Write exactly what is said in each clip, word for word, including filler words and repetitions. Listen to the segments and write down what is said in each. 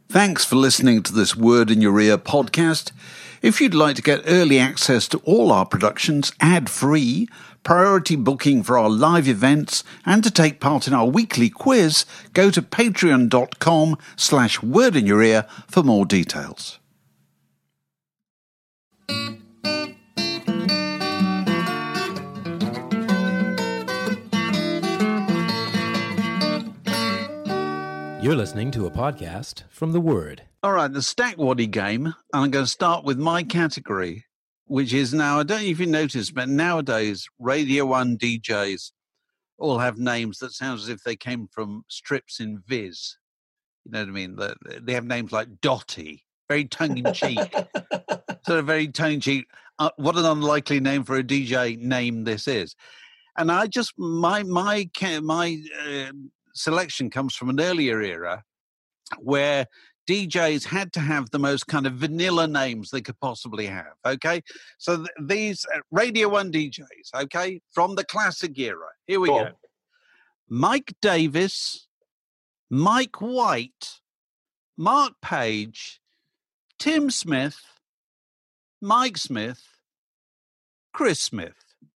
Thanks for listening to this Word in Your Ear podcast. If you'd like to get early access to all our productions ad-free, priority booking for our live events, and to take part in our weekly quiz, go to patreon.com slash word in your ear for more details. You're listening to a podcast from The Word. All right, the Stack Waddy game, and I'm going to start with my category, which is now, I don't know if you noticed, but nowadays, Radio one D Js all have names that sound as if they came from strips in Viz. You know what I mean? They have names like Dotty, very tongue-in-cheek. sort of very tongue-in-cheek. Uh, what an unlikely name for a D J name this is. And I just, my, my, my, uh, selection comes from an earlier era where D Js had to have the most kind of vanilla names they could possibly have, okay? So th- these uh, Radio one D Js, okay, from the classic era. Here we go. go. Mike Davis, Mike White, Mark Page, Tim Smith, Mike Smith, Chris Smith.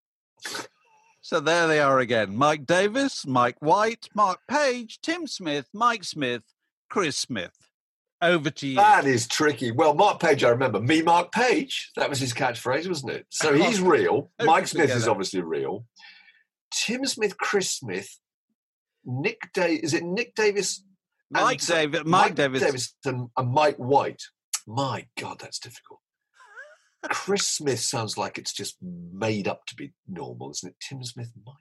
So there they are again. Mike Davis, Mike White, Mark Page, Tim Smith, Mike Smith, Chris Smith. Over to you. That is tricky. Well, Mark Page, I remember. Me, Mark Page. That was his catchphrase, wasn't it? So he's real. Mike Smith is obviously real. Tim Smith, Chris Smith, Nick Davis. Is it Nick Davis? Mike Davis. Mike, Mike Davis. Davis and, and Mike White. My God, that's difficult. Chris Smith sounds like it's just made up to be normal, isn't it? Tim Smith, Mike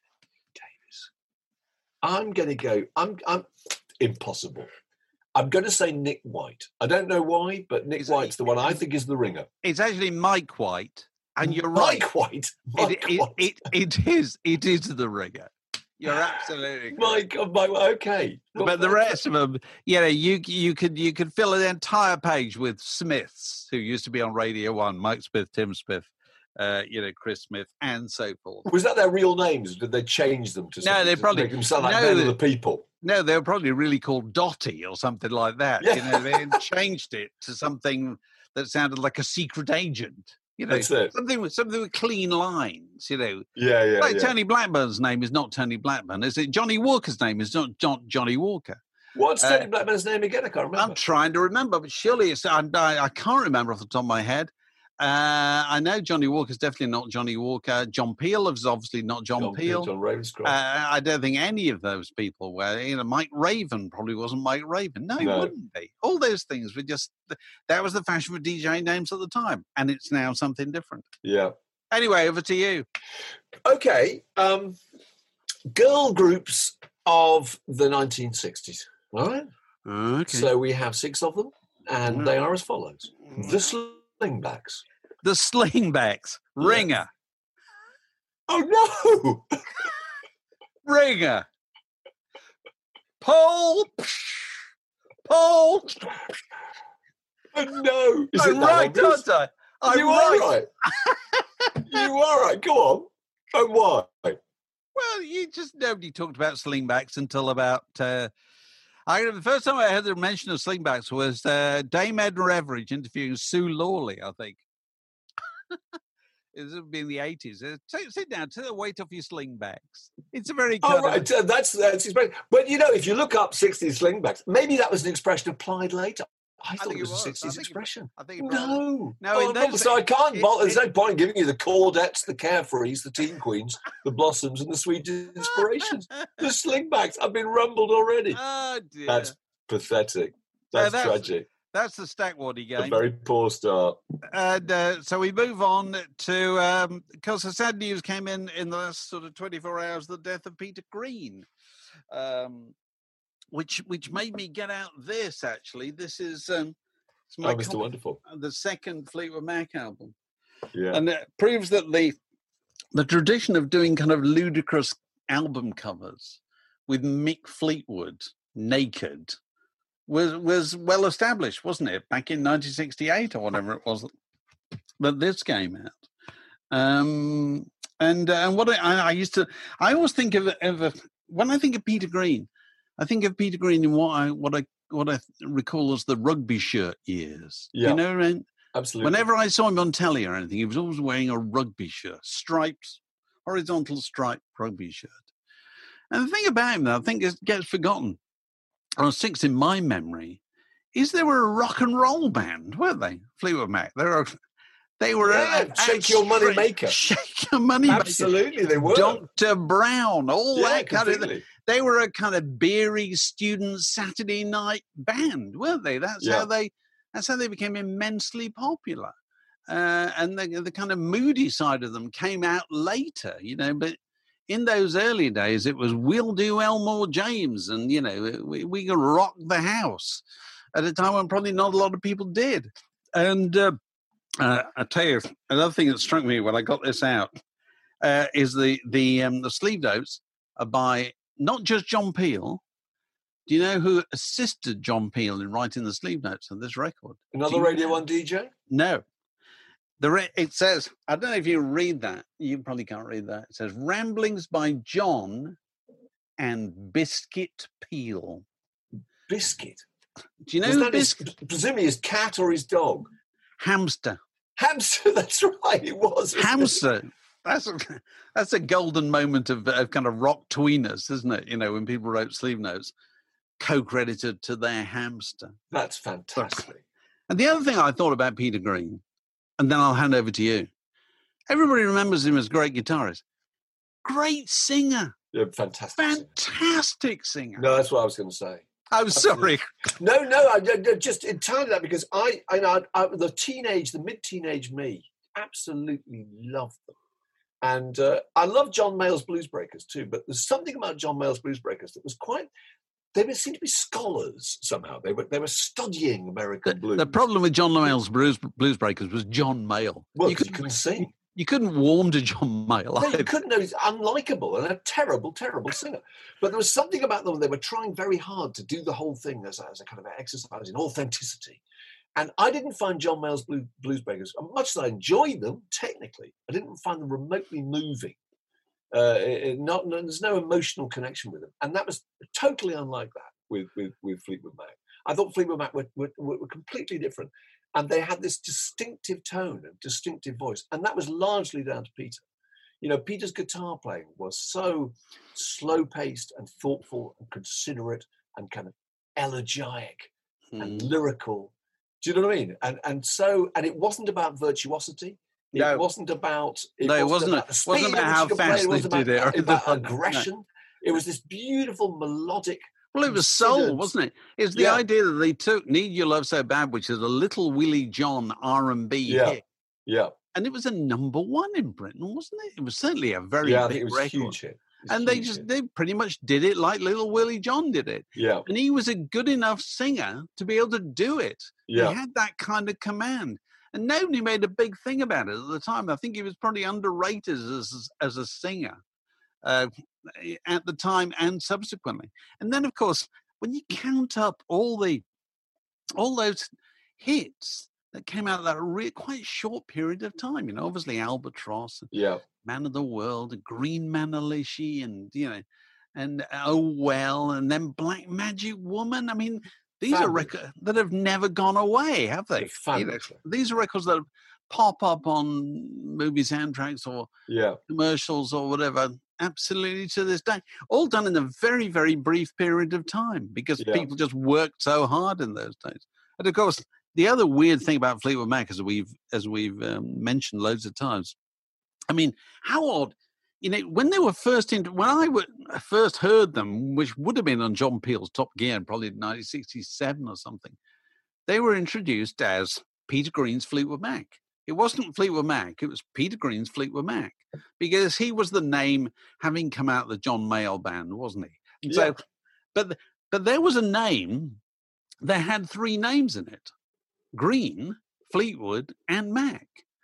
Davis. I'm going to go. I'm. I'm impossible. I'm going to say Nick White. I don't know why, but Nick it's White's the one I think is the ringer. It's actually Mike White, and you're Mike right. White. Mike it, White. It, it, it is. It is the ringer. You're absolutely correct. My God, my, okay. But well, the rest of them, you know, you you could you could fill an entire page with Smiths who used to be on Radio One: Mike Smith, Tim Smith, uh, you know, Chris Smith, and so forth. Was that their real names? Did they change them to? No, they probably to make them sound like no, men of the people. No, they were probably really called Dotty or something like that. Yeah. You know, they changed it to something that sounded like a secret agent. You know, That's it. something with something with clean lines. You know, yeah, yeah. Like yeah. Tony Blackburn's name is not Tony Blackburn. Is it? Johnny Walker's name is not John, Johnny Walker. What's Tony uh, Blackburn's name again? I can't remember. I'm trying to remember, but surely it's. I, I can't remember off the top of my head. Uh, I know Johnny Walker's definitely not Johnny Walker. John Peel is obviously not John, John Peel. John Ravenscroft. Uh, I don't think any of those people were. You know, Mike Raven probably wasn't Mike Raven. No, he no. wouldn't be. All those things were just, that was the fashion for D J names at the time. And it's now something different. Yeah. Anyway, over to you. Okay. Um, girl groups of the nineteen sixties. All right. Okay. So we have six of them, and mm. they are as follows. Mm. The Slingbacks. The Slingbacks. Ringer. Yeah. Oh, no! Ringer. Paul. Paul. Oh, no. Is I'm right, don't I? I'm you right. are right. You are right. Go on. And why? Well, you just, nobody talked about Slingbacks until about... Uh, I, the first time I heard the mention of Slingbacks was uh, Dame Edna Everage interviewing Sue Lawley, I think. It would be in the eighties. Uh, sit, sit down, take the weight off your Slingbacks. It's a very oh, kind right. of... That's that's expression. But you know, if you look up sixties Slingbacks, maybe that was an expression applied later. I, I thought it was, was a sixties I expression. It, I think it no, no. Oh, those, so I can't. It, There's it, no point in giving you the Cordettes, the Carefrees, the Teen Queens, the Blossoms, and the Sweet Inspirations. The Slingbacks. I've been rumbled already. Oh dear. That's pathetic. That's, that's tragic. That's the Stack Waddy game. A very poor start. And uh, so we move on to, um, because the sad news came in in the last sort of twenty-four hours, the death of Peter Green, um, which which made me get out this, actually. This is um, it's my oh, Mister copy, Wonderful. The second Fleetwood Mac album. Yeah. And it proves that the the tradition of doing kind of ludicrous album covers with Mick Fleetwood naked was was well established, wasn't it? Back in nineteen sixty-eight or whatever it was that this came out. Um, and uh, and what I, I used to, I always think of, of a, when I think of Peter Green, I think of Peter Green in what I what I what I recall as the rugby shirt years. Yeah. You know, and Absolutely. whenever I saw him on telly or anything, he was always wearing a rugby shirt, stripes, horizontal striped rugby shirt. And the thing about him that I think is, gets forgotten, or sticks in my memory, is they were a rock and roll band, weren't they? Fleetwood Mac. They were, they were yeah, a, a, shake your money maker. Shake your money Absolutely, maker. they were. Doctor Brown, all yeah, that kind completely. of. They were a kind of beery student Saturday night band, weren't they? That's yeah. how they. That's how they became immensely popular. Uh, and the the kind of moody side of them came out later, you know. But in those early days, it was "We'll do Elmore James," and you know, we we could rock the house at a time when probably not a lot of people did. And uh, uh, I tell you, another thing that struck me when I got this out uh, is the the um, the sleeve notes are by not just John Peel. Do you know who assisted John Peel in writing the sleeve notes of this record? Another Radio One D J? No. The re- it says, I don't know if you read that. You probably can't read that. It says, Ramblings by John and Biscuit Peel. Biscuit? Do you know Was who that Biscuit? His, presumably his cat or his dog? Hamster. Hamster, that's right, it was. Hamster. It? That's a, that's a golden moment of, of kind of rock tweeness, isn't it? You know, when people wrote sleeve notes, co-credited to their hamster. That's fantastic. And the other thing I thought about Peter Green, and then I'll hand over to you. Everybody remembers him as a great guitarist. Great singer. Yeah, fantastic. Fantastic singer. singer. No, that's what I was going to say. I'm Absolutely. sorry. No, no, I, I just entirely that because I, I, I, I, the teenage, the mid-teenage me, absolutely loved them. And uh, I love John Mayall's Blues Breakers too, but there's something about John Mayall's Blues Breakers that was quite, they were, seemed to be scholars somehow. They were they were studying American The, blues. the problem with John Mayall's Blues, Blues Breakers was John Mayall. Well, you couldn't, you couldn't sing. You couldn't warm to John Mayall. No, you couldn't. No, he's unlikable and a terrible, terrible singer. But there was something about them. They were trying very hard to do the whole thing as a, as a kind of exercise in authenticity. And I didn't find John Mayall's Blues, Blues Breakers, much as I enjoyed them technically, I didn't find them remotely moving. Uh, it, not, no, there's no emotional connection with them. And that was totally unlike that with, with, with Fleetwood Mac. I thought Fleetwood Mac were, were, were completely different. And they had this distinctive tone and distinctive voice. And that was largely down to Peter. You know, Peter's guitar playing was so slow-paced and thoughtful and considerate and kind of elegiac hmm. and lyrical. Do you know what I mean? And and so, and it wasn't about virtuosity. It no. wasn't about. It no, wasn't it wasn't. About the speed wasn't about how fast it they about, did it. Or about aggression. No. It was this beautiful melodic. Well, it was soul, wasn't it? It's the yeah. idea that they took "Need Your Love So Bad," which is a little Willie John R and B yeah. hit. Yeah. And it was a number one in Britain, wasn't it? It was certainly a very yeah, big it was record. Huge hit. And they just, hit. they pretty much did it like little Willie John did it. Yeah. And he was a good enough singer to be able to do it. Yeah. He had that kind of command. And nobody made a big thing about it at the time. I think he was probably underrated as, as a singer uh, at the time and subsequently. And then, of course, when you count up all the all those hits that came out of that really quite short period of time, you know, obviously Albatross, and yeah, Man of the World, and Green Manalishi, and you know, and Oh Well, and then Black Magic Woman. I mean, these Fabulous. are records that have never gone away, have they? You know, these are records that pop up on movie soundtracks or yeah. commercials or whatever. Absolutely to this day, all done in a very, very brief period of time because yeah. people just worked so hard in those days. And of course, the other weird thing about Fleetwood Mac, as we've as we've um, mentioned loads of times, I mean, how odd, you know, when they were first into, when I w- first heard them, which would have been on John Peel's Top Gear, probably in nineteen sixty-seven or something, they were introduced as Peter Green's Fleetwood Mac. It wasn't Fleetwood Mac, it was Peter Green's Fleetwood Mac, because he was the name having come out of the John Mayall band, wasn't he? And yeah. So, but but there was a name that had three names in it: Green, Fleetwood, and Mac.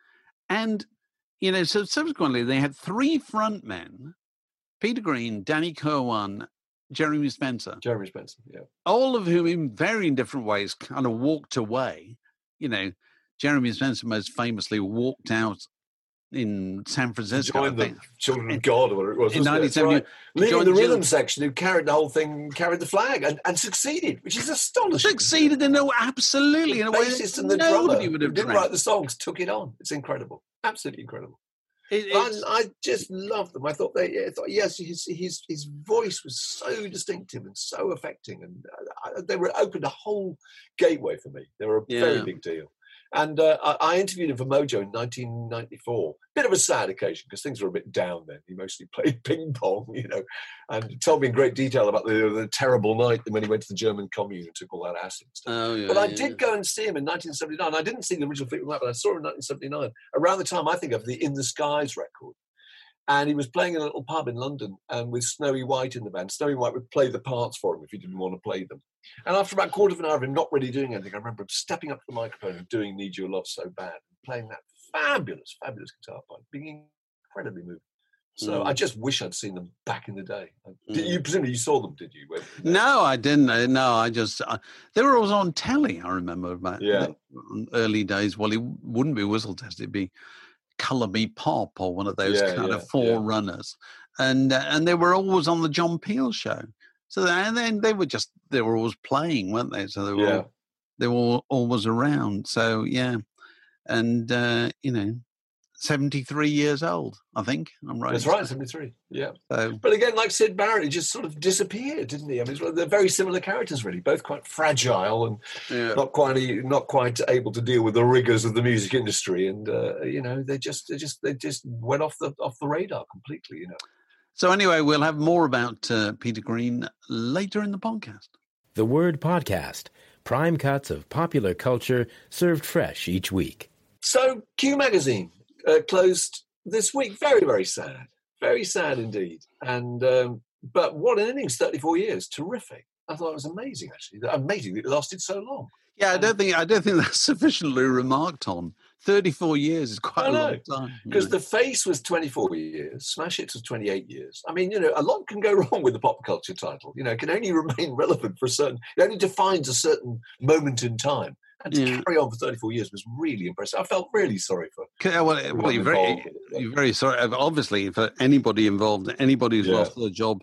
And you know, so subsequently they had three frontmen: Peter Green, Danny Kirwan, Jeremy Spencer. Jeremy Spencer, yeah. All of whom, in very different ways, kind of walked away. You know. Jeremy Spencer most famously walked out in San Francisco. Joined I the think. Children of God, or whatever it was. In wasn't it? nineteen seventy, That's right. Leading joined the the rhythm Chil- section, who carried the whole thing, carried the flag, and, and succeeded, which is astonishing. Succeeded in a absolutely in a The way bassist that and the drummer nobody would who have didn't dreamt. write the songs took it on. It's incredible, absolutely incredible. It, I, it's, I just loved them. I thought they, I thought yes, his his his voice was so distinctive and so affecting, and uh, they were opened a whole gateway for me. They were a Yeah. very big deal. And uh, I, I interviewed him for Mojo in nineteen ninety-four. Bit of a sad occasion because things were a bit down then. He mostly played ping pong, you know, and told me in great detail about the, the terrible night when he went to the German commune and took all that acid and stuff. oh, yeah, But I yeah. did go and see him in nineteen seventy-nine. I didn't see the original Fleetwood Mac, but I saw him in nineteen seventy-nine, around the time, I think, of the In the Skies record. And he was playing in a little pub in London um, with Snowy White in the band. Snowy White would play the parts for him if he didn't want to play them. And after about a quarter of an hour of him not really doing anything, I remember him stepping up to the microphone and doing Need Your Love So Bad, and playing that fabulous, fabulous guitar part, being incredibly moving. So Mm. I just wish I'd seen them back in the day. Did Mm. you presumably you saw them, did you? When, No, I didn't. uh, No, I just uh, they were always on telly. I remember about Yeah. the early days. Well, it wouldn't be Whistle Test; it'd be Colour Me Pop or one of those Yeah, kind yeah, of forerunners. And uh, and they were always on the John Peel show. So and then they were just they were always playing, weren't they? So they were Yeah. all, they were all, always around. So yeah, and uh, you know, seventy-three years old. I think I'm right. That's right, seventy-three. Yeah. So But again, like Sid Barrett, he just sort of disappeared, didn't he? I mean, it's- they're very similar characters, really, both quite fragile and yeah. not quite not quite able to deal with the rigors of the music industry, and uh, you know, they just they just they just went off the off the radar completely. You know. So anyway, we'll have more about uh, Peter Green later in the podcast. The Word Podcast. Prime cuts of popular culture served fresh each week. So Q Magazine uh, closed this week. Very very sad, very sad indeed. And um, but what an innings! thirty-four years, terrific. I thought it was amazing, actually. Amazing that it lasted so long. Yeah, I don't think I don't think that's sufficiently remarked on. Thirty-four years is quite I a know, long time. you Because know. The Face was twenty-four years, Smash Hits was twenty-eight years. I mean, you know, a lot can go wrong with the pop culture title. You know, it can only remain relevant for a certain, it only defines a certain moment in time. And to Yeah. carry on for thirty-four years was really impressive. I felt really sorry for Okay, well, everyone well, you're very, involved with it. you're very sorry. Obviously, for anybody involved, anybody who's Yeah. lost their job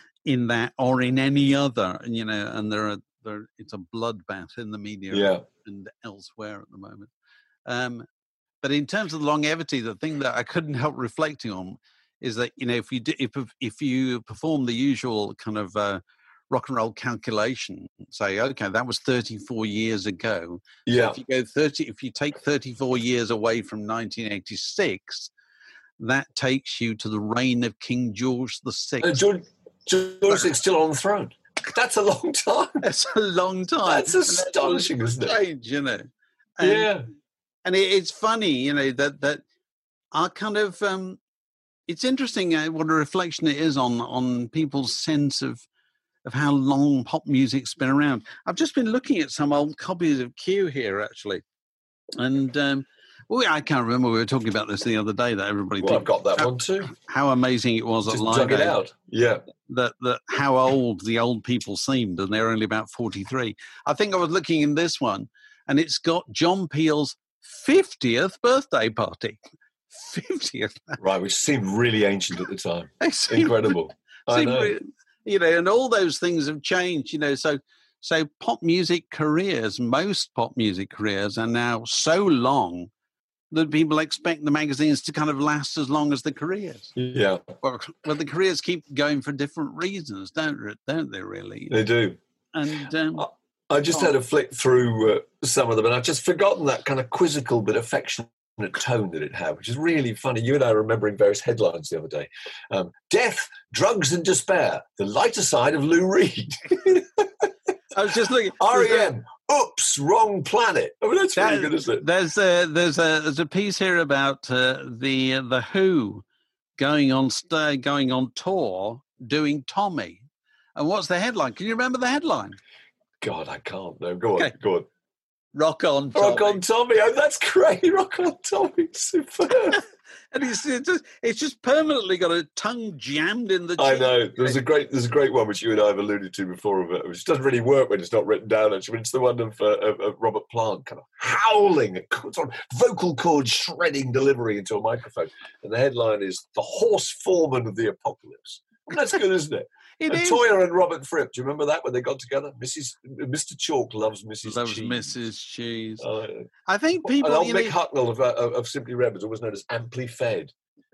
in that or in any other, you know, and there are there, it's a bloodbath in the media Yeah. and elsewhere at the moment. Um, but in terms of the longevity, the thing that I couldn't help reflecting on is that, you know, if you do, if if you perform the usual kind of uh, rock and roll calculation, say, okay, that was thirty-four years ago. So Yeah. if you go thirty, if you take thirty-four years away from nineteen eighty-six, that takes you to the reign of King George the Uh, Sixth. George, George the Sixth still on the throne. That's a long time. That's a long time. That's And astonishing, isn't it? strange, you know. And, Yeah. and it, it's funny, you know, that that our kind of um, it's interesting uh, what a reflection it is on on people's sense of of how long pop music's been around. I've just been looking at some old copies of Q here, actually, and um, well, I can't remember. We were talking about this the other day that everybody Well, I've thinks got that how, one too. how amazing it was at Just Live dug it Aid. out. Yeah. That, that how old the old people seemed, and they're only about forty-three. I think I was looking in this one, and it's got John Peel's fiftieth birthday party. fiftieth. Right, which seemed really ancient at the time. They seem- Incredible. I seem know. re- You know, and all those things have changed. You know, so so pop music careers, most pop music careers, are now so long that people expect the magazines to kind of last as long as the careers. Yeah, Well, well the careers keep going for different reasons, don't re- don't they? Really? they do. And um, I just Oh. had a flick through uh, some of them, and I've just forgotten that kind of quizzical but affectionate tone that it had, which is really funny. You and I are remembering various headlines the other day. Um, Death, drugs, and despair: the lighter side of Lou Reed. I was just looking. R E M. Oops, wrong planet. I mean, that's really That- good, isn't it? There's a there's a there's a piece here about uh, the uh, the Who going on st- going on tour doing Tommy, and what's the headline? Can you remember the headline? God, I can't. No, go on, Okay. go on. Rock on, Tommy. Rock on, Tommy. Oh, that's great. Rock on, Tommy. Superb. And it's, it's, just, it's just permanently got a tongue jammed in the cheek. I know. There's a great there's a great one which you and I have alluded to before, of it, which doesn't really work when it's not written down, actually, but it's the one of, uh, of, of Robert Plant kind of howling, sort of vocal cord shredding delivery into a microphone. And the headline is The Horse Foreman of the Apocalypse. And that's good, isn't it? It and is. Toyah and Robert Fripp, do you remember that when they got together? Missus Mister Chalk loves Missus Loves Cheese. Missus Cheese. Uh, I think people... and old you Mick know, Hucknall of, uh, of Simply Red was always known as Amply Fed.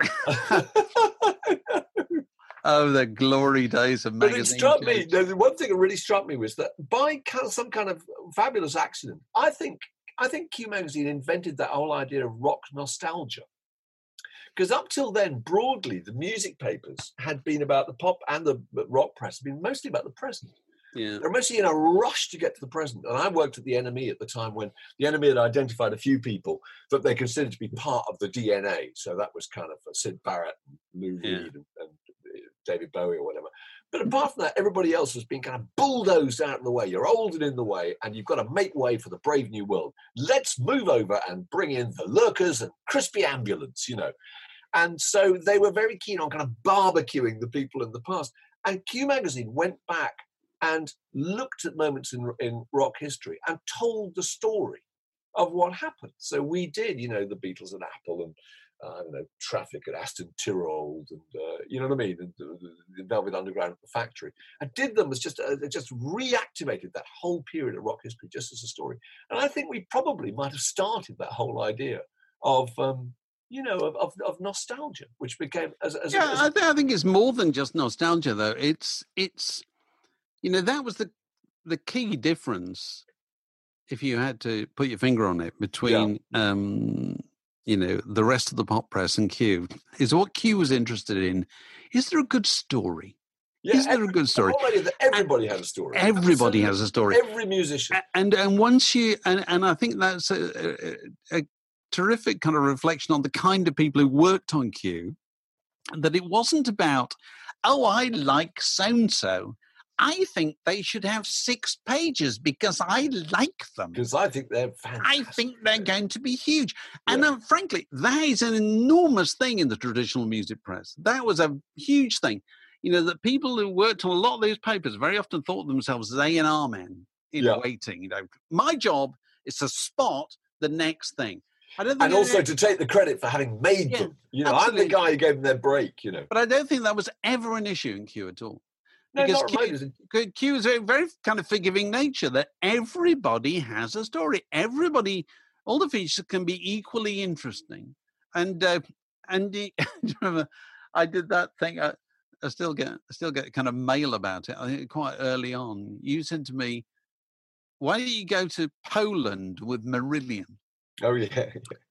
Oh, the glory days of But magazine. it struck me, days. the one thing that really struck me was that by kind of some kind of fabulous accident, I think I think Q Magazine invented that whole idea of rock nostalgia. Because up till then, broadly, the music papers had been about the pop and the rock press, had been mostly about the present. Yeah. They're mostly in a rush to get to the present. And I worked at the N M E at the time when the N M E had identified a few people that they considered to be part of the D N A. So that was kind of Syd Barrett, and Lou Yeah. Reed, and, and David Bowie or whatever. But apart from that, everybody else has been kind of bulldozed out of the way. You're old and in the way, and you've got to make way for the brave new world. Let's move over and bring in the Lurkers and Crispy Ambulance, you know. And so they were very keen on kind of barbecuing the people in the past. And Q Magazine went back and looked at moments in, in rock history and told the story of what happened. So we did, you know, the Beatles and Apple, and uh, I don't know, Traffic at Aston Tirrold, and uh, you know what I mean, and the, the Velvet Underground at the Factory. And did them as just uh, just reactivated that whole period of rock history just as a story. And I think we probably might have started that whole idea of. Um, you know, of, of, of nostalgia, which became as, as Yeah, as, I, th- I think it's more than just nostalgia, though. It's it's, you know, that was the the key difference, if you had to put your finger on it, between Yeah. um, you know, the rest of the pop press and Q, is what Q was interested in. Is there a good story? yeah, is there every, a good story? the whole idea that everybody had a story. Everybody has a story. Every musician. A- And and once you and, and I think that's a, a, a terrific kind of reflection on the kind of people who worked on Q, that it wasn't about, oh, I like so-and-so. I think they should have six pages because I like them. Because I think they're fantastic. I think they're going to be huge. And Yeah. uh, frankly, that is an enormous thing in the traditional music press. That was a huge thing. You know, that people who worked on a lot of these papers very often thought themselves as A and R men in Yeah. waiting. You know, my job is to spot the next thing. I don't think And it- also to take the credit for having made Yeah, them. You know, absolutely. I'm the guy who gave them their break, you know. But I don't think that was ever an issue in Q at all. No, Because not Q- remotely. Q- Q is a very kind of forgiving nature that everybody has a story. Everybody, all the features can be equally interesting. And uh, and the, do you remember, I did that thing. I, I still get I still get kind of mail about it. I think quite early on. You said to me, "Why don't you go to Poland with Marillion?" Oh, yeah.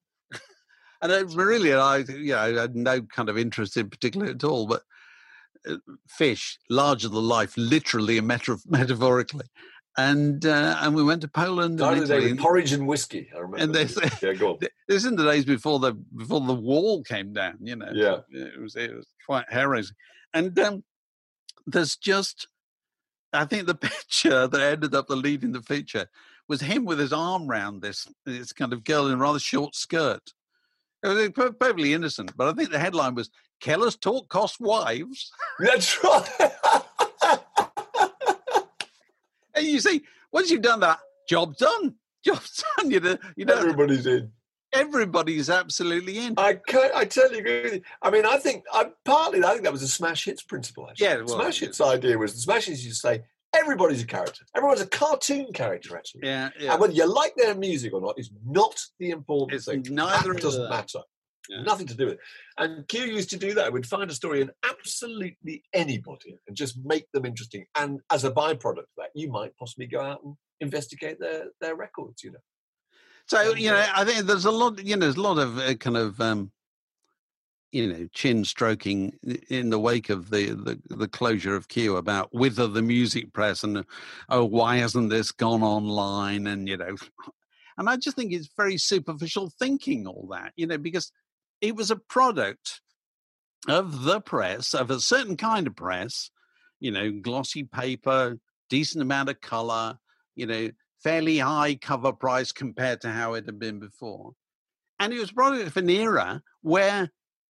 And uh, Marillion, I you know, I had no kind of interest in particular at all, but uh, fish, larger than life, literally and meta- metaphorically. And uh, and we went to Poland Started and the day Italy. with porridge and whiskey, I remember. And they- yeah, go on. Th- This is in the days before the before the wall came down, you know. Yeah. It was it was quite hair-raising. And um, there's just, I think the picture that ended up the lead in the feature was him with his arm round this this kind of girl in a rather short skirt. It was per- perfectly innocent, but I think the headline was "Keller's Talk Cost Wives." That's right. And you see, once you've done that, job done. Job's done. You know, you know, Everybody's in. everybody's absolutely in. I can I totally agree with you. I mean, I think I partly I think that was a smash hits principle. Actually, Yeah, it was, smash yeah. hits idea was the smash hits. You say everybody's a character. Everyone's a cartoon character, actually. Yeah, yeah. And whether you like their music or not is not the important It's thing. neither that of doesn't that. matter. Yeah. Nothing to do with it. And Q used to do that. It would find a story in absolutely anybody and just make them interesting. And as a byproduct of that, you might possibly go out and investigate their, their records, you know. So, you know, I think there's a lot, you know, there's a lot of uh, kind of, um, you know, chin stroking in the wake of the, the, the closure of Q about wither the music press and, oh, why hasn't this gone online? And, you know, and I just think it's very superficial thinking, all that, you know, because it was a product of the press, of a certain kind of press, you know, glossy paper, decent amount of color, you know, fairly high cover price compared to how it had been before. And it was probably of an era where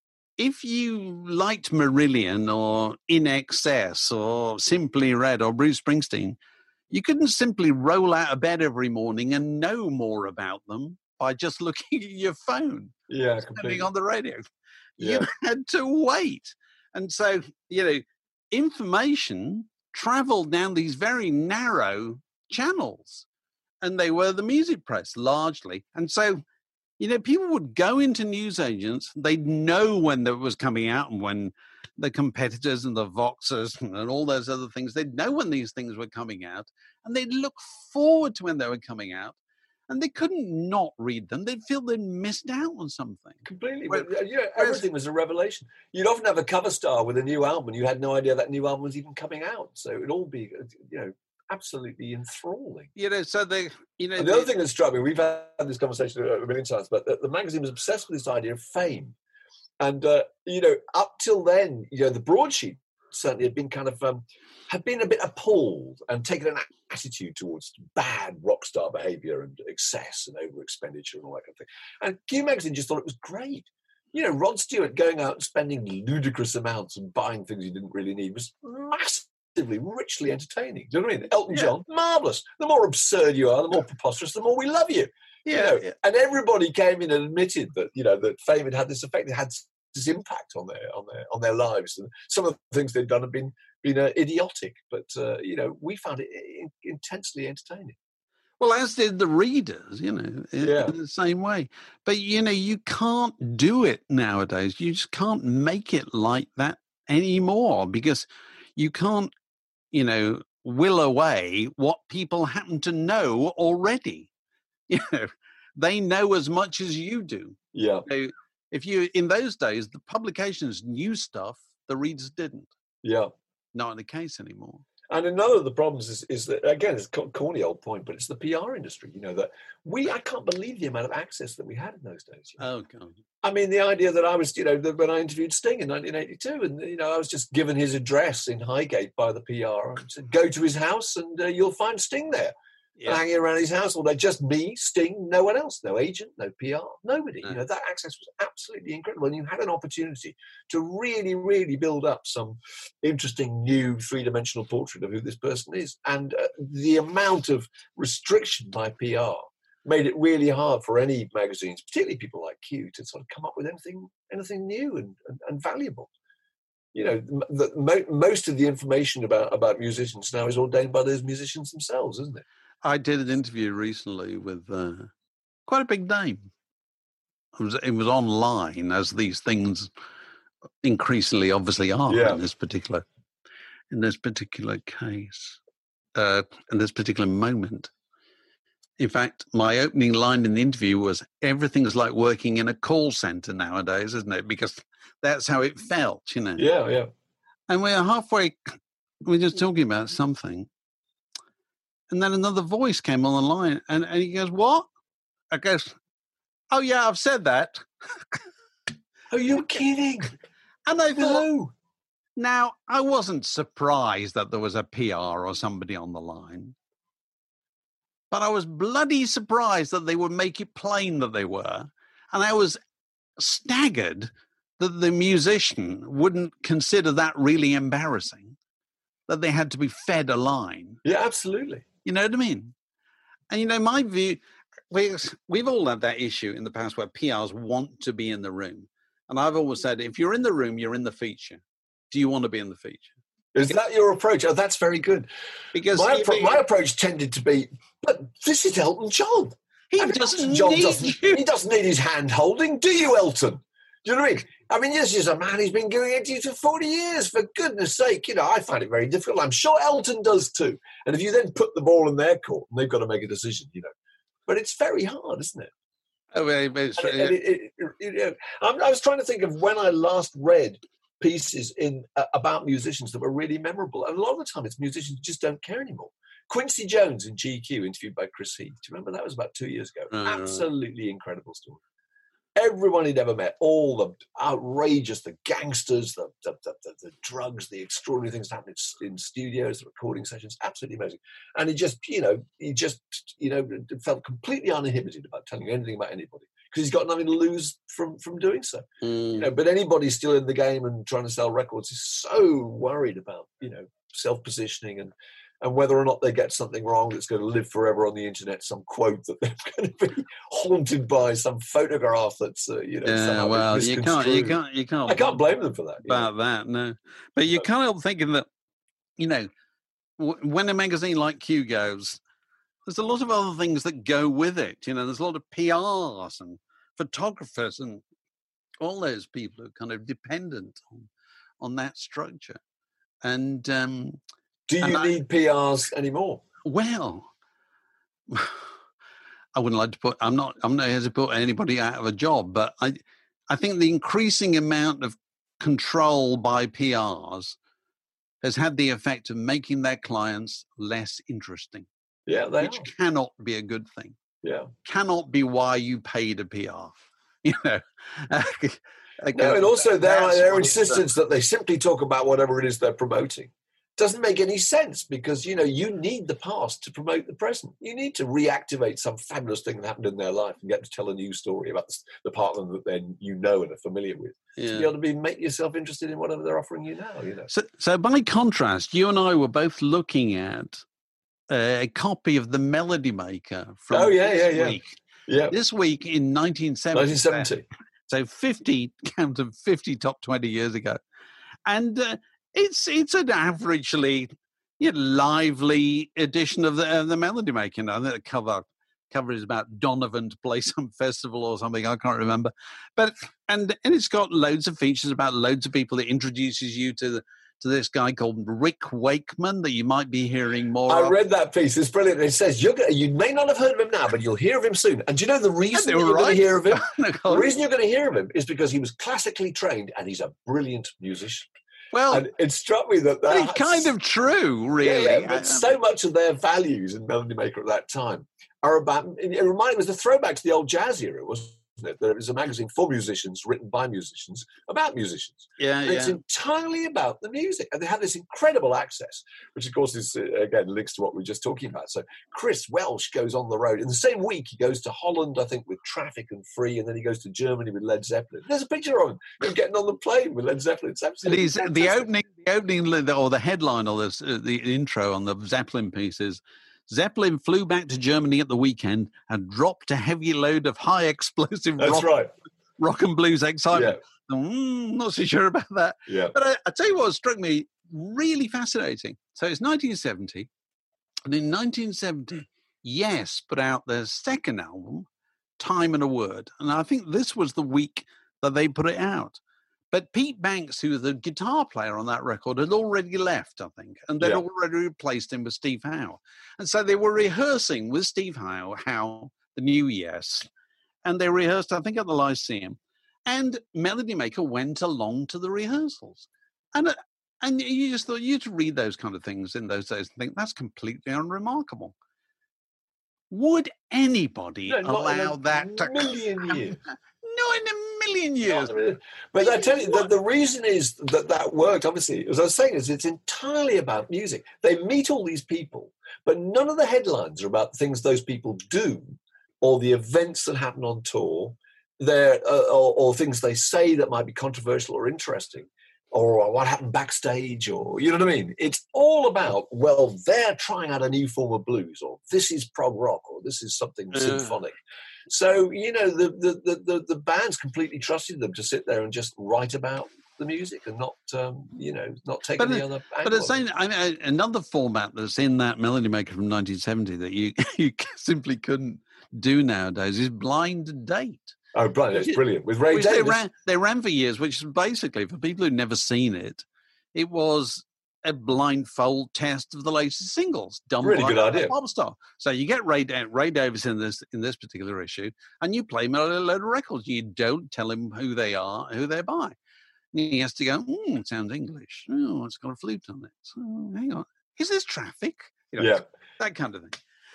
if you liked Marillion or In Excess or Simply Red or Bruce Springsteen, you couldn't simply roll out of bed every morning and know more about them by just looking at your phone. Yeah, completely. On the radio. Yeah. You had to wait. And so, you know, information traveled down these very narrow channels. And they were the music press, largely. And so, you know, people would go into newsagents. They'd know when that was coming out and when the competitors and the Voxers and all those other things, they'd know when these things were coming out. And they'd look forward to when they were coming out. And they couldn't not read them. They'd feel they'd missed out on something. Completely. But, you know, everything was a revelation. You'd often have a cover star with a new album, and you had no idea that new album was even coming out. So it'd all be, you know, absolutely enthralling. You know, so they, you know. And the they, other thing that struck me, we've had this conversation a million times, but the, the magazine was obsessed with this idea of fame. And, uh, you know, up till then, you know, the broadsheet certainly had been kind of, um, had been a bit appalled and taken an attitude towards bad rock star behaviour and excess and over expenditure and all that kind of thing. And Q Magazine just thought it was great. You know, Rod Stewart going out and spending ludicrous amounts and buying things he didn't really need was massively, richly entertaining. Do you know what I mean? Elton Yeah. John, marvellous. The more absurd you are, the more preposterous, the more we love you. yeah, You know? yeah. And everybody came in and admitted that, you know, that fame had had this effect. It had this impact on their on their on their lives, and some of the things they'd done have been been uh, idiotic. But uh, you know, we found it in, intensely entertaining. Well, as did the readers, you know, in, Yeah. in the same way. But, you know, you can't do it nowadays. You just can't make it like that anymore because you can't, you know, will away what people happen to know already. You know, they know as much as you do. Yeah, So if you, in those days, the publications knew stuff, the readers didn't. yeah. Not the case anymore. And another of the problems is, is that, again, it's a corny old point, but it's the P R industry. You know, that we, I can't believe the amount of access that we had in those days. You know? Oh, God. I mean, the idea that I was, you know, that when I interviewed Sting in nineteen eighty-two, and, you know, I was just given his address in Highgate by the P R and said, go to his house and uh, you'll find Sting there. Yeah. Hanging around his house all day, just me, Sting, no one else, no agent, no P R, nobody. No. You know, that access was absolutely incredible. And you had an opportunity to really, really build up some interesting new three-dimensional portrait of who this person is. And uh, the amount of restriction by P R made it really hard for any magazines, particularly people like Q, to sort of come up with anything, anything new and, and, and valuable. You know, the, mo- most of the information about, about musicians now is ordained by those musicians themselves, isn't it? I did an interview recently with uh, quite a big name. It was, it was online, as these things increasingly, obviously, are Yeah. in this particular, in this particular case, uh, in this particular moment. In fact, my opening line in the interview was, "Everything's like working in a call center nowadays, isn't it?" Because that's how it felt, you know. Yeah, yeah. And we're halfway. We're just talking about something. And then another voice came on the line, and, and he goes, "What?" I goes, "Oh, yeah, I've said that." Oh, you're kidding. And I thought, No. now, I wasn't surprised that there was a P R or somebody on the line, but I was bloody surprised that they would make it plain that they were. And I was staggered that the musician wouldn't consider that really embarrassing, that they had to be fed a line. Yeah, absolutely. You know what I mean? And, you know, my view, we, we've all had that issue in the past where P Rs want to be in the room. And I've always said, if you're in the room, you're in the feature. Do you want to be in the feature? Is that your approach? Oh, that's very good. Because My, if appro- it- my approach tended to be, but this is Elton John. he I mean, doesn't Elton John need doesn't, you. he doesn't need his hand holding, do you, Elton? Do you know what I mean? I mean, this is a man who's been giving it to you for forty years, for goodness sake. You know, I find it very difficult. I'm sure Elton does too. And if you then put the ball in their court, and they've got to make a decision, you know. But it's very hard, isn't it? Oh, well, it's- And it- and it- it- it- you know, I'm- I was trying to think of when I last read pieces in uh, about musicians that were really memorable. And a lot of the time, it's musicians who just don't care anymore. Quincy Jones in G Q, interviewed by Chris Heath. Do you remember that? Was about two years ago. Right, right. Absolutely incredible story. everyone he'd ever met, all the outrageous, the gangsters, the the, the, the, the drugs, the extraordinary things happening in studios, the recording sessions, absolutely amazing. And he just, you know, he just, you know, felt completely uninhibited about telling anything about anybody because he's got nothing to lose from from doing so. Mm. You know, but anybody still in the game and trying to sell records is so worried about, you know, self-positioning and and whether or not they get something wrong that's going to live forever on the internet, some quote that they're going to be haunted by, some photograph that's, uh, you know, Yeah, well, you can't, you can't, you can't. I can't blame them for that. About know? that, no. But you can't help thinking that, you know, w- when a magazine like Q goes, there's a lot of other things that go with it. You know, there's a lot of P Rs and photographers and all those people who are kind of dependent on, on that structure. And um, do you and need I, P Rs anymore? Well, I wouldn't like to put. I'm not. I'm not here to put anybody out of a job, but I, I think the increasing amount of control by P Rs has had the effect of making their clients less interesting. Yeah, they which are. cannot be a good thing. Yeah, cannot be why you paid a P R. You know. No, and also their, their insistence that they simply talk about whatever it is they're promoting doesn't make any sense because, you know, you need the past to promote the present. You need to reactivate some fabulous thing that happened in their life and get to tell a new story about the, the part of them that then you know and are familiar with. Yeah. To be able to be, make yourself interested in whatever they're offering you now, you know. So, so by contrast, you and I were both looking at a copy of The Melody Maker from oh, yeah, this yeah, yeah. week. Yeah. This week in nineteen seventy. nineteen seventy. So fifty, count of fifty top twenty years ago. And uh, it's it's an averagely you know, lively edition of the, uh, the Melody Maker. I think the cover, cover is about Donovan to play some festival or something, I can't remember. But and, and it's got loads of features about loads of people. It introduces you to the, to this guy called Rick Wakeman that you might be hearing more I of. read that piece. It's brilliant. It says, you're gonna, you may not have heard of him now, but you'll hear of him soon. And do you know the reason you're right. going to hear of him? The reason you're going to hear of him is because he was classically trained and he's a brilliant musician. Well, and it struck me that that's it's kind of true, really. Yeah, yeah, but so much of their values in Melody Maker at that time are about, it reminded me, it was a throwback to the old jazz era, wasn't it? That it was a magazine for musicians, written by musicians, about musicians. Yeah, and yeah. It's entirely about the music. And they have this incredible access, which of course is, uh, again, links to what we were just talking about. So Chris Welsh goes on the road. In the same week, he goes to Holland, I think, with Traffic and Free, and then he goes to Germany with Led Zeppelin. There's a picture of him, him getting on the plane with Led Zeppelin. It's absolutely fantastic. The opening, the opening, or the headline, or this, uh, the intro on the Zeppelin piece is, Zeppelin flew back to Germany at the weekend and dropped a heavy load of high explosive That's rock, right. rock and blues excitement. Yeah. Mm, not so sure about that. Yeah. But I, I tell you what struck me really fascinating. So it's nineteen seventy. And in nineteen seventy, Yes put out their second album, Time and a Word. And I think this was the week that they put it out. But Pete Banks, who was the guitar player on that record, had already left, I think, and they'd yeah. already replaced him with Steve Howe. And so they were rehearsing with Steve Howe, Howe, the new Yes, and they rehearsed, I think, at the Lyceum. And Melody Maker went along to the rehearsals. And uh, and you just thought, you used to read those kind of things in those days and think, that's completely unremarkable. Would anybody no, allow that to million years? No, in a million years. But I tell you, the, the reason is that that worked, obviously, as I was saying, is it's entirely about music. They meet all these people, but none of the headlines are about things those people do or the events that happen on tour, uh, or, or things they say that might be controversial or interesting, or what happened backstage, or, you know what I mean? It's all about, well, they're trying out a new form of blues, or this is prog rock, or this is something uh. symphonic. So, you know, the, the, the, the bands completely trusted them to sit there and just write about the music and not, um, you know, not take any other angle. But it's saying, I mean, another format that's in that Melody Maker from nineteen seventy that you, you simply couldn't do nowadays is Blind Date. Oh, brilliant. It's brilliant. With Ray Davies. They ran, they ran for years, which is basically, for people who've never seen it, it was a blindfold test of the latest singles done really by good idea. a pop star. So you get Ray, Ray Davies in this in this particular issue, and you play him a load of records. You don't tell him who they are, who they're by. And he has to go, hmm, it sounds English. Oh, it's got a flute on it. So, hang on. Is this Traffic? You know, yeah. That kind of thing.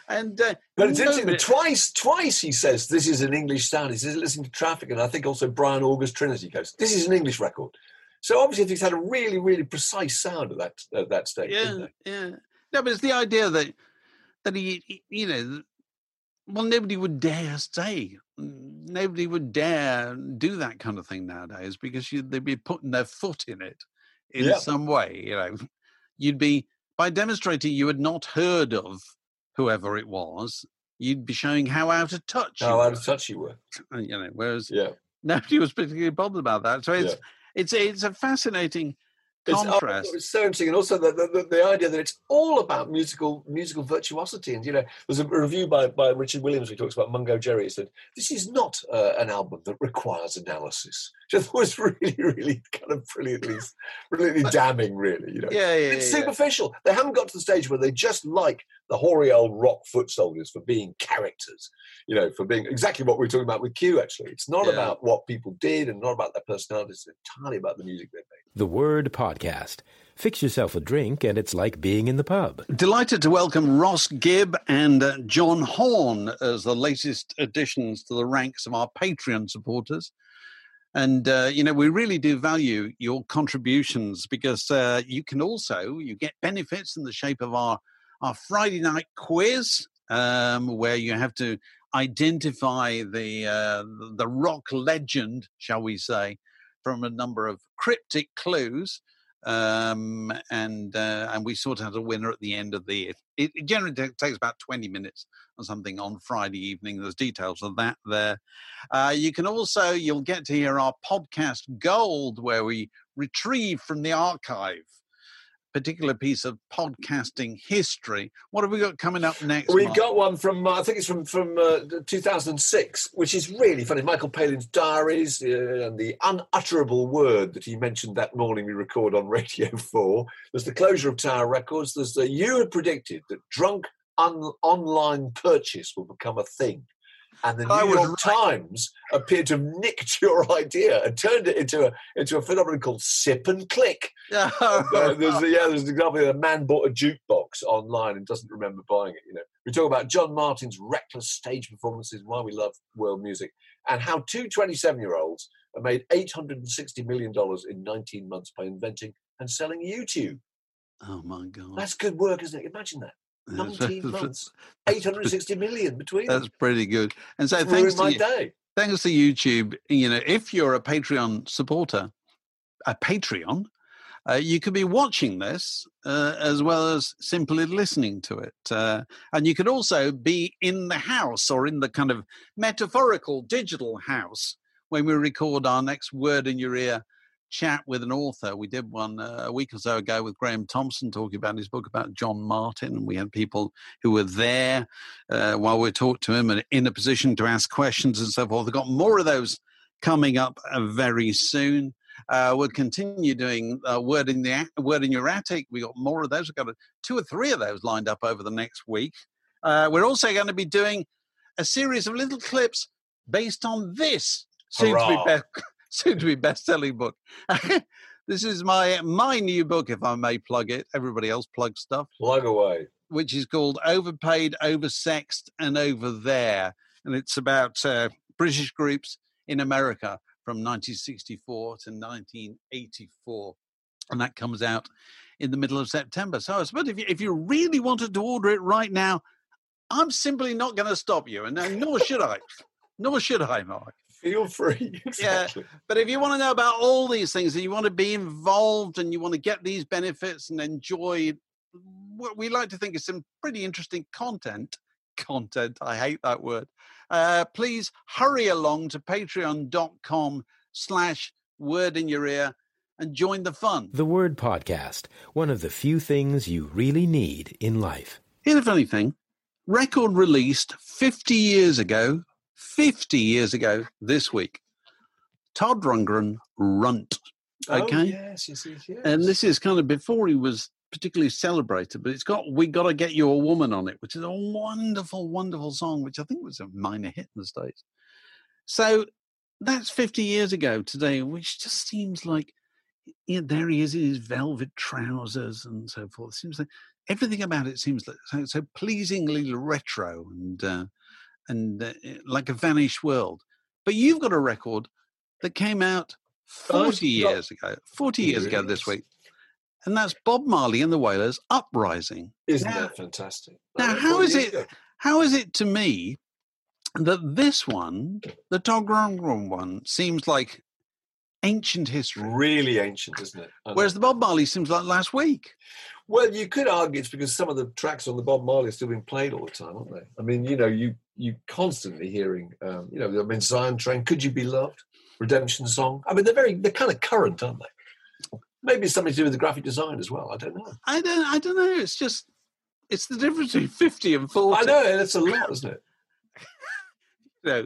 And uh, but it's interesting. nobody- Twice, twice he says this is an English sound. He says listen to Traffic, and I think also Brian August Trinity goes, this is an English record. So obviously he's had a really, really precise sound at that at that stage. Yeah, yeah. No, but it's the idea that that he, he, you know, well, nobody would dare say, nobody would dare do that kind of thing nowadays because you, they'd be putting their foot in it in Yeah. some way. You know, you'd be by demonstrating you had not heard of whoever it was. You'd be showing how out of touch. How you out were. of touch you were. You know, whereas Yeah. nobody was particularly bothered about that. So it's Yeah. it's it's a fascinating It's, oh, contrast. it's so interesting, and also the, the, the idea that it's all about musical musical virtuosity. And you know, there's a review by, by Richard Williams who talks about Mungo Jerry. He said this is not uh, an album that requires analysis. Which I thought was really, really kind of brilliantly, brilliantly damning. Really, you know, Yeah, yeah, it's yeah, yeah. superficial. They haven't got to the stage where they just like the hoary old rock foot soldiers for being characters. You know, for being exactly what we were talking about with Q. Actually, it's not Yeah. about what people did and not about their personalities. It's entirely about the music they made. The Word Podcast. Fix yourself a drink and it's like being in the pub. Delighted to welcome Ross Gibb and uh, John Horn as the latest additions to the ranks of our Patreon supporters. And, uh, you know, we really do value your contributions because uh, you can also, you get benefits in the shape of our, our Friday night quiz, um, where you have to identify the uh, the rock legend, shall we say, from a number of cryptic clues. Um, and uh, and we sort out a winner at the end of the. It, it generally t- takes about twenty minutes or something on Friday evening. There's details of that there. Uh, you can also you'll get to hear our podcast Gold, where we retrieve from the archive a particular piece of podcasting history. What have we got coming up next? We've Mark? got one from, uh, I think it's from from uh, two thousand six, which is really funny. Michael Palin's diaries uh, and the unutterable word that he mentioned that morning we record on Radio four. There's the closure of Tower Records. There's the, you had predicted that drunk un- online purchase will become a thing. And the New I was York right. Times appeared to have nicked your idea and turned it into a into a phenomenon called sip and click. Uh, there's a, yeah, there's an example of a man bought a jukebox online and doesn't remember buying it. You know, we talk about John Martin's reckless stage performances, why we love world music, and how two twenty-seven-year-olds have made eight hundred sixty million dollars in nineteen months by inventing and selling YouTube. Oh my God, That's good work, isn't it? Imagine that. That's- nineteen months, eight hundred sixty million between them. That's pretty good. And so It's thanks ruined to my you. day. Thanks to YouTube, you know, if you're a Patreon supporter, a Patreon, uh, you could be watching this uh, as well as simply listening to it. Uh, and you could also be in the house or in the kind of metaphorical digital house when we record our next Word in Your Ear chat with an author. We did one uh, a week or so ago with Graham Thompson talking about his book about John Martin, and we had people who were there uh, while we talked to him and in a position to ask questions and so forth. We've got more of those coming up uh, very soon. Uh, we'll continue doing uh, word in the word in your attic. We got more of those. We've got a, two or three of those lined up over the next week. Uh, we're also going to be doing a series of little clips based on this soon to be Hurrah. be- soon to be best-selling book. This is my my new book, if I may plug it. Everybody else plugs stuff, Plug away. which is called Overpaid, Oversexed, and Over There. And it's about uh, British groups in America from nineteen sixty-four to nineteen eighty-four. And that comes out in the middle of September. So I suppose if you, if you really wanted to order it right now, I'm simply not going to stop you. And no- nor should I. Nor should I, Mark. Feel free. Exactly. But if you want to know about all these things and you want to be involved and you want to get these benefits and enjoy what we like to think is some pretty interesting content, content, I hate that word, uh, please hurry along to patreon.com slash word in your ear and join the fun. The Word Podcast. One of the few things you really need in life. Here's the funny thing. Record released fifty years ago, fifty years ago this week. Todd Rundgren, Runt. Okay? Oh, yes, yes, yes, yes. And this is kind of before he was particularly celebrated, but it's got We Gotta Get You a Woman on it, which is a wonderful, wonderful song, which I think was a minor hit in the States. So that's fifty years ago today, which just seems like, yeah, there he is in his velvet trousers and so forth. Seems like everything about it seems like so, so pleasingly retro and uh, and uh, like a vanished world. But you've got a record that came out forty got, years ago, forty years ago this week. And that's Bob Marley and the Wailers, Uprising. Isn't now, that fantastic? Now, how is it? Ago. How is it to me that this one, the Togwrong one, seems like ancient history? Really ancient, isn't it? Whereas the Bob Marley seems like last week. Well, you could argue it's because some of the tracks on the Bob Marley are still being played all the time, aren't they? I mean, you know, you you constantly hearing, um, you know, I mean, Zion Train, Could You Be Loved, Redemption Song. I mean, they're very, they're kind of current, aren't they? Maybe it's something to do with the graphic design as well. I don't know. I don't. I don't know. It's just, it's the difference between fifty and forty. I know, and it's a lot, isn't it? No,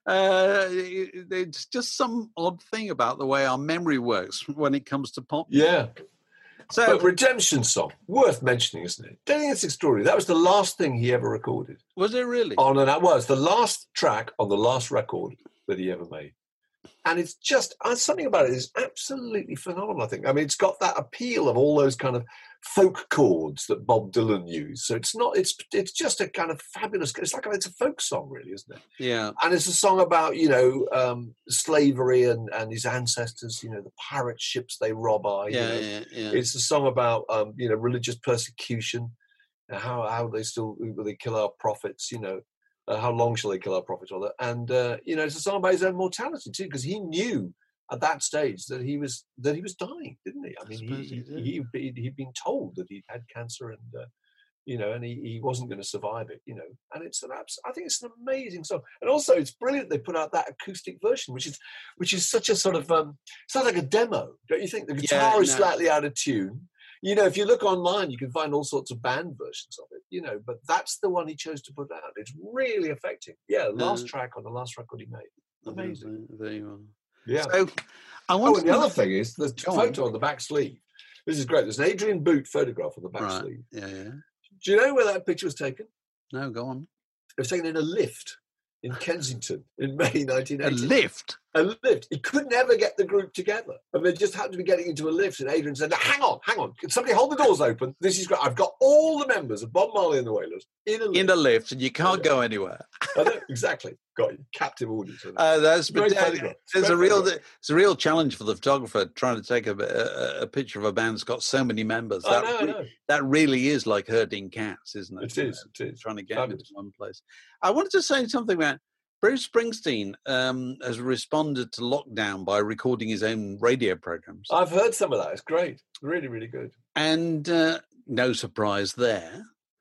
uh, it's just some odd thing about the way our memory works when it comes to pop. Yeah. So, but Redemption Song, worth mentioning, isn't it? Don't you think it's extraordinary? That was the last thing he ever recorded. Was it really? On and that was the last track on the last record that he ever made. And it's just, uh, something about it is absolutely phenomenal, I think. I mean, it's got that appeal of all those kind of folk chords that Bob Dylan used. So it's not, it's it's just a kind of fabulous, it's like, it's a folk song, really, isn't it? Yeah. And it's a song about, you know, um, slavery and, and his ancestors, you know, the pirate ships they rob are. You yeah, know. yeah, yeah. It's a song about, um, you know, religious persecution, how, how they still, they kill our prophets, you know. Uh, how long shall they kill our prophets? Rather, and uh, you know, it's a song about his own mortality too, because he knew at that stage that he was that he was dying, didn't he? I mean, I he, he, he he'd been told that he'd had cancer, and uh, you know, and he, he wasn't going to survive it, you know. And it's an abs- I think it's an amazing song, and also it's brilliant they put out that acoustic version, which is which is such a sort of um, sounds like a demo, don't you think? The guitar yeah, is no. slightly out of tune. You know, if you look online, you can find all sorts of band versions of it, you know, but that's the one he chose to put out. It's really affecting. Yeah, last uh, track on the last record he made. Amazing. There you are. Yeah. So, I want oh, and the other thing is the Go photo on. on the back sleeve. This is great. There's an Adrian Boot photograph on the back right. sleeve. Yeah, yeah. Do you know where that picture was taken? No, go on. It was taken in a lift in Kensington in May nineteen eighty. A lift? A lift. He could never get the group together. And they just happened to be getting into a lift, and Adrian said, hang on, hang on. Can somebody hold the doors open? This is great. I've got all the members of Bob Marley and the Wailers in a lift. In a lift, and you can't go anywhere. I know, exactly. Got you. Captive audience. Uh, that's but, uh, there's a real it's a real challenge for the photographer trying to take a, a, a picture of a band that's got so many members. That, I know, I know. That really is like herding cats, isn't it? It is. It is. Trying to get them into one place. I wanted to say something about Bruce Springsteen um, has responded to lockdown by recording his own radio programs. I've heard some of that. It's great. Really, really good. And uh, no surprise there.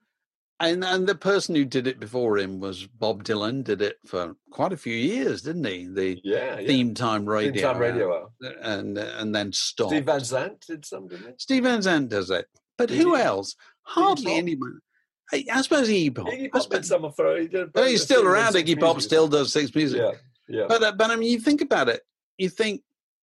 And and the person who did it before him was Bob Dylan. Did it for quite a few years, didn't he? The yeah, yeah. theme time radio, theme time radio hour, and and then stopped. Steve Van Zandt did some, didn't he? Steve Van Zandt does it, but did who he? else? Hardly anyone. I, I suppose Iggy Pop. Iggy Pop did some for. He did. But he's still around. Iggy Pop still does Six Music. Yeah, yeah. But uh, but I mean, you think about it. You think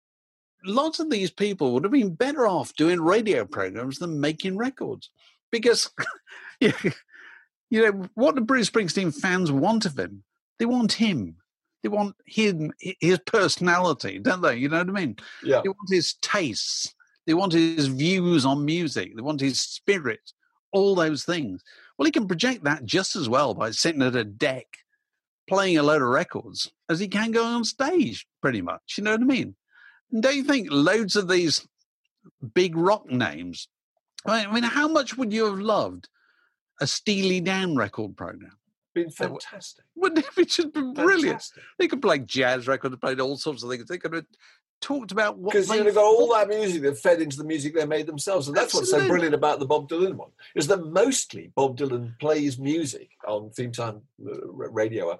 lots of these people would have been better off doing radio programs than making records, because. you, You know, what do Bruce Springsteen fans want of him? They want him. They want him, his personality, don't they? You know what I mean? Yeah. They want his tastes. They want his views on music. They want his spirit, all those things. Well, he can project that just as well by sitting at a deck playing a load of records as he can go on stage, pretty much. You know what I mean? And don't you think loads of these big rock names, I mean, how much would you have loved a Steely Dan record program? Been fantastic. Wouldn't it have just been brilliant? Fantastic. They could play jazz records, played all sorts of things. They could have talked about what because they you've got all that music that fed into the music they made themselves, and that's Absolutely. what's so brilliant about the Bob Dylan one. Is that mostly Bob Dylan plays music on Theme Time Radio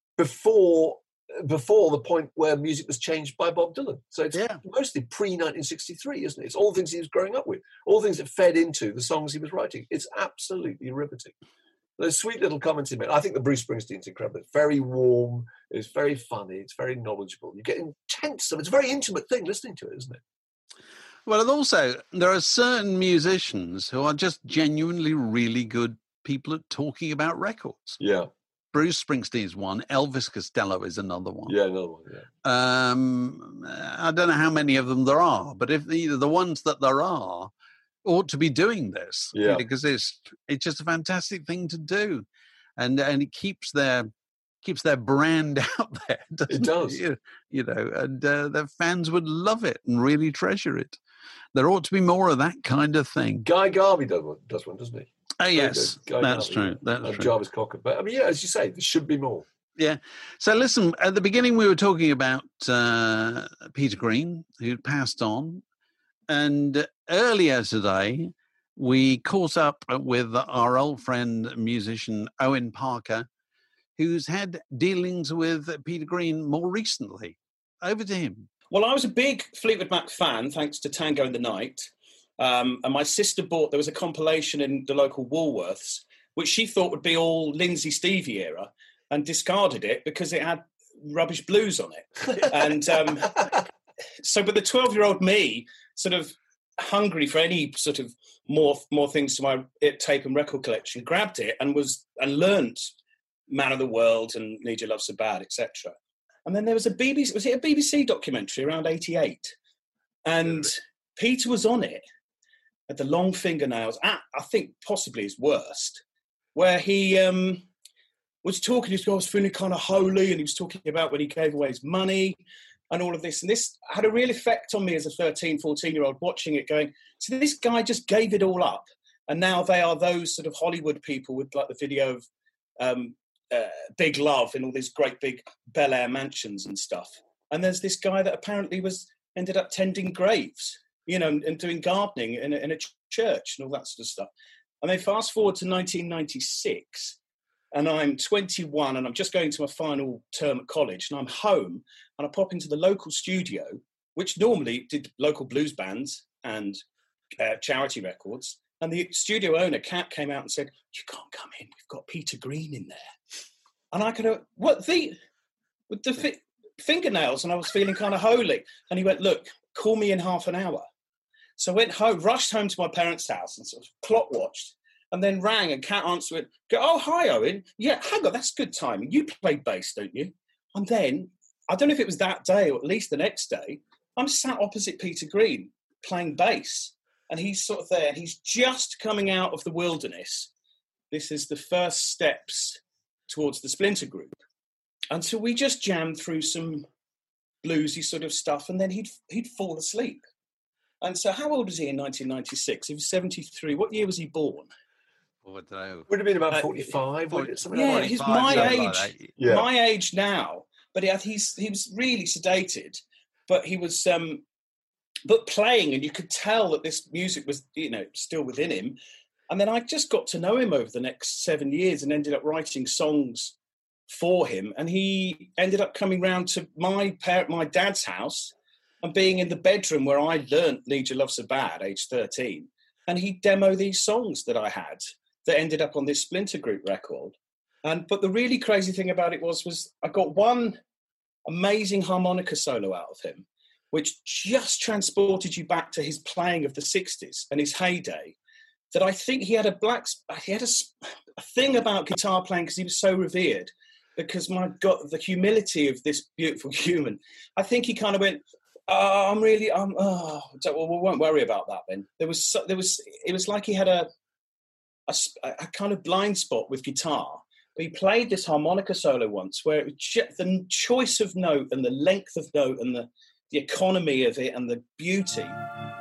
before before the point where music was changed by Bob Dylan. So it's yeah. mostly pre nineteen sixty-three, isn't it? It's all things he was growing up with, all things that fed into the songs he was writing. It's absolutely riveting. Those sweet little comments he made. I think the Bruce Springsteen's incredible. It's very warm. It's very funny. It's very knowledgeable. You get intense. It's a very intimate thing listening to it, isn't it? Well, and also there are certain musicians who are just genuinely really good people at talking about records. Yeah. Bruce Springsteen's one. Elvis Costello is another one. Yeah, another one, yeah. Um, I don't know how many of them there are, but if the, the ones that there are, ought to be doing this, Yeah. because it's it's just a fantastic thing to do, and and it keeps their keeps their brand out there. It does, you, you know, and uh, their fans would love it and really treasure it. There ought to be more of that kind of thing. Guy Garvey does one, does one, doesn't he? Oh yes, Guy that's Garvey, true. yeah. That's and true. Jarvis Cocker. But I mean, yeah, as you say, there should be more. Yeah. So listen, at the beginning we were talking about uh, Peter Green, who passed on, and earlier today we caught up with our old friend musician Owen Parker, who's had dealings with Peter Green more recently. Over to him. Well, I was a big Fleetwood Mac fan, thanks to Tango in the Night. Um, and my sister bought, there was a compilation in the local Woolworths, which she thought would be all Lindsay Stevie era, and discarded it because it had rubbish blues on it. And um, so, but the twelve-year-old me, sort of hungry for any sort of more more things to my tape and record collection, grabbed it and was and learnt Man of the World and Need Your Love So Bad, et cetera. And then there was a B B C, was it a B B C documentary around eighty-eight? And Peter was on it at the long fingernails, at, I think possibly his worst, where he um, was talking, he was, I was feeling kind of holy, and he was talking about when he gave away his money and all of this. And this had a real effect on me as a thirteen, fourteen-year-old watching it, going, so this guy just gave it all up. And now they are those sort of Hollywood people with like the video of um, uh, Big Love in all these great big Bel Air mansions and stuff. And there's this guy that apparently was ended up tending graves, you know, and, and doing gardening in a, in a ch- church and all that sort of stuff. And then fast forward to nineteen ninety-six, and I'm twenty-one, and I'm just going to my final term at college, and I'm home, and I pop into the local studio, which normally did local blues bands and uh, charity records. And the studio owner, Kat, came out and said, "You can't come in. We've got Peter Green in there." And I could, what the, with the fi- fingernails, and I was feeling kind of holy. And he went, "Look, call me in half an hour." So I went home, rushed home to my parents' house and sort of clock watched, and then rang, and Kat answered it. Go, "Oh, hi, Owen. Yeah, hang on, that's good timing. You play bass, don't you?" And then, I don't know if it was that day or at least the next day, I'm sat opposite Peter Green playing bass. And he's sort of there, and he's just coming out of the wilderness. This is the first steps towards the Splinter Group. And so we just jammed through some bluesy sort of stuff, and then he'd he'd fall asleep. And so how old was he in nineteen ninety-six? He was seventy-three. What year was he born? Oh, I don't know. Would have been about Uh, forty-five, would it? Something yeah, like he's that. my something age. like that. Yeah. My age now. But he had, he's he was really sedated, but he was um, but playing, and you could tell that this music was, you know, still within him. And then I just got to know him over the next seven years and ended up writing songs for him. And he ended up coming round to my parent, my dad's house, and being in the bedroom where I learnt Need Your Love So Bad, age thirteen. And he'd demo these songs that I had that ended up on this Splinter Group record. And but the really crazy thing about it was, was I got one amazing harmonica solo out of him, which just transported you back to his playing of the sixties and his heyday. That I think he had a black, he had a, a thing about guitar playing because he was so revered. Because my God, the humility of this beautiful human, I think he kind of went, oh, I'm really, um, oh, well, we won't worry about that then. There was, so, there was, it was like he had a, a, a kind of blind spot with guitar. But he played this harmonica solo once where it was just, the choice of note and the length of note and the, the economy of it and the beauty